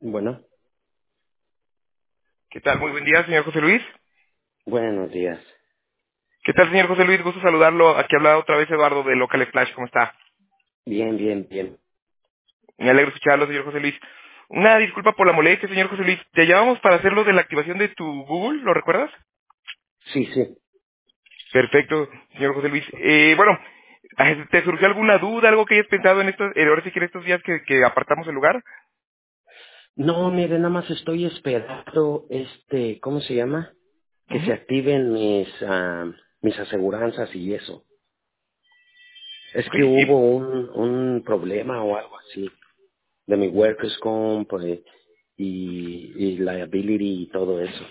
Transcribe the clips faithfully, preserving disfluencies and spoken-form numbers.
Bueno, ¿Qué tal? Muy buen día, señor José Luis. buenos días. ¿Qué tal, señor José Luis? Gusto saludarlo. Aquí habla otra vez Eduardo de Local Splash. ¿Cómo está? Bien, bien, bien. Me alegro escucharlo, señor José Luis. Una disculpa por la molestia, señor José Luis. Te llamamos para hacerlo de la activación de tu Google, ¿lo recuerdas? Sí, sí. Perfecto, señor José Luis. Eh, bueno, ¿te surgió alguna duda, algo que hayas pensado en estos, eh, ahora sí que en estos días que, que apartamos el lugar? No, mire, nada más estoy esperando, este, ¿cómo se llama? Que se Ujú. activen mis, ah, mis aseguranzas y eso. Es Ok, que y, hubo un, un problema o algo así de mi workers comp eh, y, y liability y todo eso.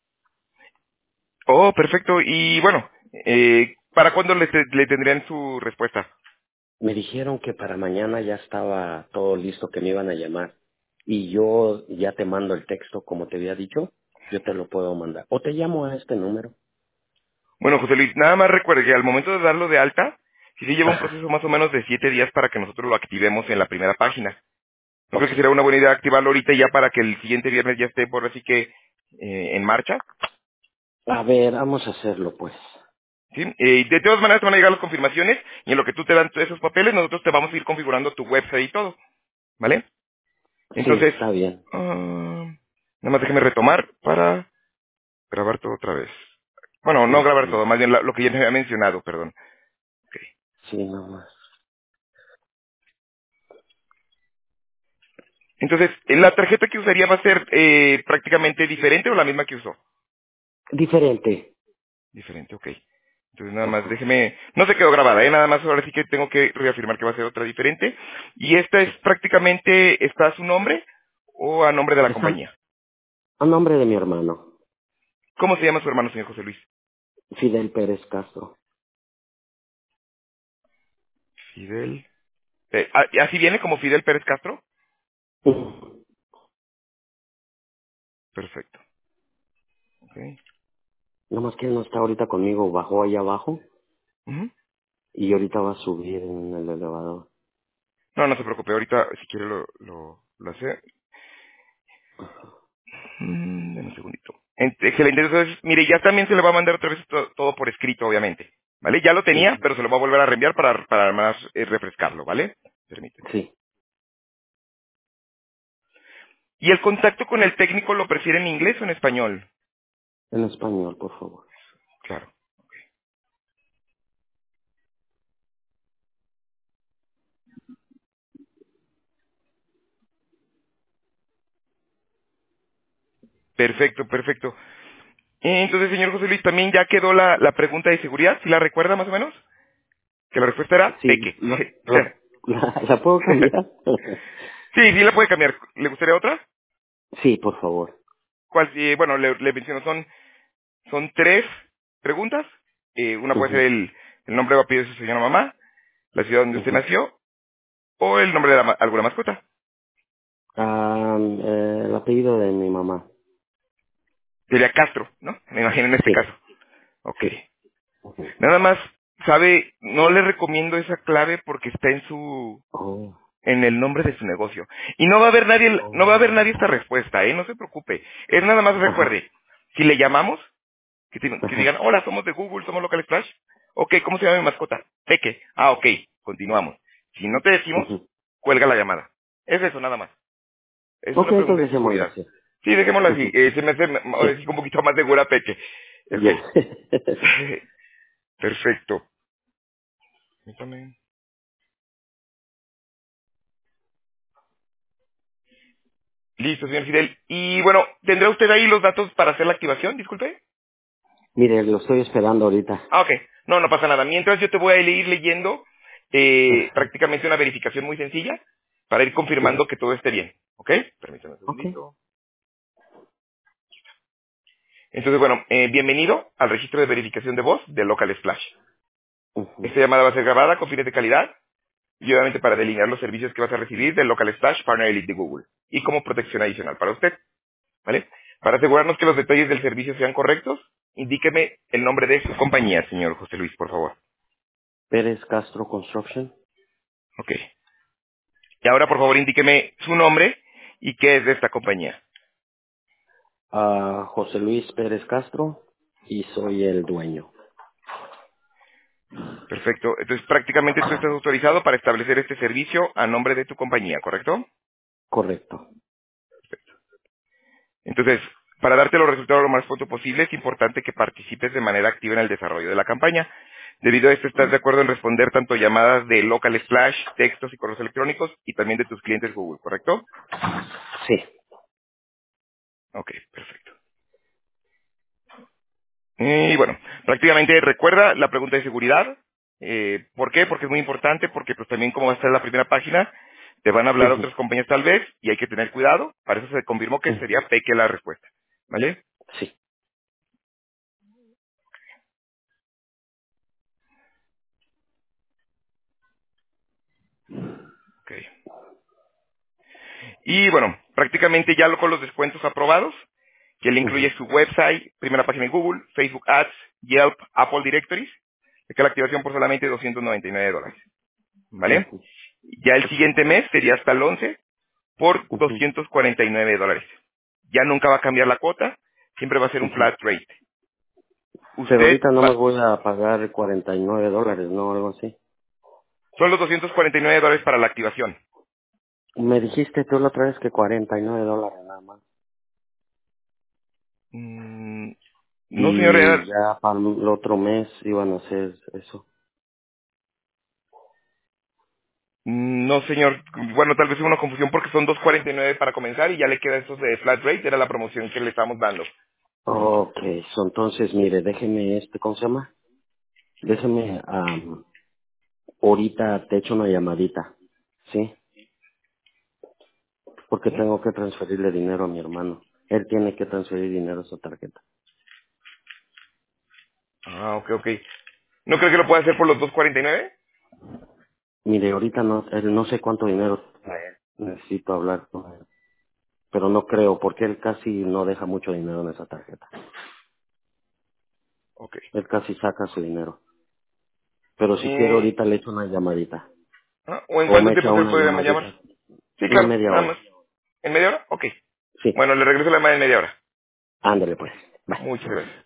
oh, perfecto. Y bueno, eh, ¿para cuándo le, te- le tendrían su respuesta? Me dijeron que para mañana ya estaba todo listo, que me iban a llamar. Y yo ya te mando el texto, como te había dicho, yo te lo puedo mandar. O te llamo a este número. Bueno, José Luis, nada más recuerde que al momento de darlo de alta, sí se lleva un Ajá. proceso más o menos de siete días para que nosotros lo activemos en la primera página. ¿No Ok. creo que sería una buena idea activarlo ahorita ya para que el siguiente viernes ya esté por así que eh, en marcha? A ver, vamos a hacerlo pues. ¿Sí? Eh, de todas maneras te van a llegar las confirmaciones y en lo que tú te dan todos esos papeles, nosotros te vamos a ir configurando tu website y todo. ¿Vale? Sí, Entonces, está bien. ah, nada más déjeme retomar para grabar todo otra vez. Bueno, no grabar Ujú. todo, más bien la- lo que ya me había mencionado, perdón. Ok. Sí, nomás. Entonces, ¿la tarjeta que usaría va a ser eh, prácticamente diferente o la misma que usó? Diferente. Diferente, ok. Entonces nada más Ajá. déjeme, no se quedó grabada, ¿eh? Nada más ahora sí que tengo que reafirmar que va a ser otra diferente. Y esta es prácticamente, ¿está a su nombre o a nombre de la Está compañía? a nombre de mi hermano, ¿Cómo se llama su hermano, señor José Luis? Fidel Pérez Castro. Fidel. Eh, ¿a- ¿Así viene como Fidel Pérez Castro? Ujú. Perfecto. Ok. Nomás que él no está ahorita conmigo, bajó allá abajo Ujú. y ahorita va a subir en el elevador. No, no se preocupe, ahorita si quiere lo, lo, lo hace. Mm, deme un segundito. En- Excelente, entonces, mire, ya también se le va a mandar otra vez to- todo por escrito, obviamente. ¿Vale? Ya lo tenía, Ujú. pero se lo va a volver a reenviar para, para más eh, refrescarlo, ¿vale? Permíteme. Sí, ¿Y el contacto con el técnico lo prefiere en inglés o en español? en español, por favor. Claro. Perfecto, perfecto. Eh, Entonces, señor José Luis, también ya quedó la, la pregunta de seguridad, ¿sí la recuerda más o menos? Que la respuesta era Sí, peque. lo, lo- ¿la, la puedo cambiar? Sí, sí la puede cambiar. ¿Le gustaría otra? Sí, por favor. ¿Cuál? Eh, bueno, le, le menciono, son, son tres preguntas. Eh, una puede ser Ujú, el, el nombre o apellido de su señora mamá, la ciudad donde usted ujú. nació, o el nombre de la ma- alguna mascota. Ah, eh, el apellido de mi mamá. Sería Castro, ¿no? Me imagino en este Sí, caso. Ok. sí. Ujú. Nada más, sabe, no le recomiendo esa clave porque está en su, Oh, en el nombre de su negocio. Y no va a haber nadie, no va a haber nadie esta oh. respuesta, ¿eh? No se preocupe. Es nada más Ajá, recuerde, si le llamamos, que, te- que ajá, digan, hola, somos de Google, somos Local Splash. Ok, ¿cómo se llama mi mascota? Peque. Ah, ok, continuamos. Si no te decimos, ujú. cuelga la llamada. Es eso, nada más. Es Ok, una pregunta de entonces dejémoslo seguridad. así. Sí, dejémoslo así. Ujú. Eh, se me hace Sí, ahora sí que un poquito más segura Peque. Ok. ya. Perfecto. Permítame. Listo, señor Fidel. Y bueno, ¿tendrá usted ahí los datos para hacer la activación? Disculpe. Mire, lo estoy esperando ahorita. Ah, ok. No, no pasa nada. Mientras yo te voy a ir leyendo eh, Ajá, prácticamente una verificación muy sencilla para ir sí. confirmando que todo esté bien. ¿Ok? Permítame un Ok. segundito. Entonces, bueno, eh, bienvenido al registro de verificación de voz de Local Splash. Ujú. Esta llamada va a ser grabada con fines de calidad y obviamente para delinear los servicios que vas a recibir del Local Splash Partner Elite de Google y como protección adicional para usted. ¿Vale? Para asegurarnos que los detalles del servicio sean correctos, indíqueme el nombre de su compañía, señor José Luis, por favor. Pérez Castro Construction. Ok. Y ahora, por favor, indíqueme su nombre y qué es de esta compañía. Ah, José Luis Pérez Castro y soy el dueño. Perfecto. Entonces, prácticamente tú estás autorizado para establecer este servicio a nombre de tu compañía, ¿correcto? Correcto. Entonces, para darte los resultados lo más pronto posible, es importante que participes de manera activa en el desarrollo de la campaña. Debido a esto, estás de acuerdo en responder tanto llamadas de local splash, textos y correos electrónicos y también de tus clientes Google, ¿correcto? Sí. Ok, perfecto. Y bueno, prácticamente recuerda la pregunta de seguridad. Eh, ¿Por qué? Porque es muy importante, porque pues también como va a ser la primera página, te van a hablar Ujú, otras compañías tal vez y hay que tener cuidado. Para eso se confirmó que ujú. sería fake la respuesta. ¿Vale? Sí. Ok. Y bueno, prácticamente ya lo con los descuentos aprobados, que le incluye Ujú, su website, primera página en Google, Facebook Ads, Yelp, Apple Directories, de que la activación por solamente doscientos noventa y nueve dólares. ¿Vale? ujú, Ya el siguiente mes sería hasta el once por ujú, doscientos cuarenta y nueve dólares. Ya nunca va a cambiar la cuota, siempre va a ser un ujú. flat rate. Pero Usted ahorita no me va, voy a pagar cuarenta y nueve dólares, ¿no? Algo así. son los doscientos cuarenta y nueve dólares para la activación. Me dijiste tú la otra vez que cuarenta y nueve dólares nada más. Mm, no, señor, Y era- ya para el otro mes iban a hacer eso. no, señor. Bueno, tal vez es una confusión porque son doscientos cuarenta y nueve para comenzar y ya le queda esos de flat rate, era la promoción que le estamos dando. Ok, so, entonces mire, déjeme este, ¿cómo se llama? Déjeme, am, ahorita te echo una llamadita, ¿sí? Porque ¿Sí? tengo que transferirle dinero a mi hermano. Él tiene que transferir dinero a su tarjeta. Ah, ok, ok. ¿No creo que lo pueda hacer por los doscientos cuarenta y nueve? Mire, ahorita no, él no sé cuánto dinero trae. Necesito hablar con él. Pero no creo, porque él casi no deja mucho dinero en esa tarjeta. Ok. Él casi saca su dinero. Pero si quiere Eh, ahorita le echo una llamadita. ah, ¿O en O cuánto me tiempo echa se le una puede llamar? llamadita. Sí, Una claro, media nada hora. más. ¿En media hora? Ok. Sí. Bueno, le regreso la llamada en media hora. Ándale pues. Bye. Muchas gracias.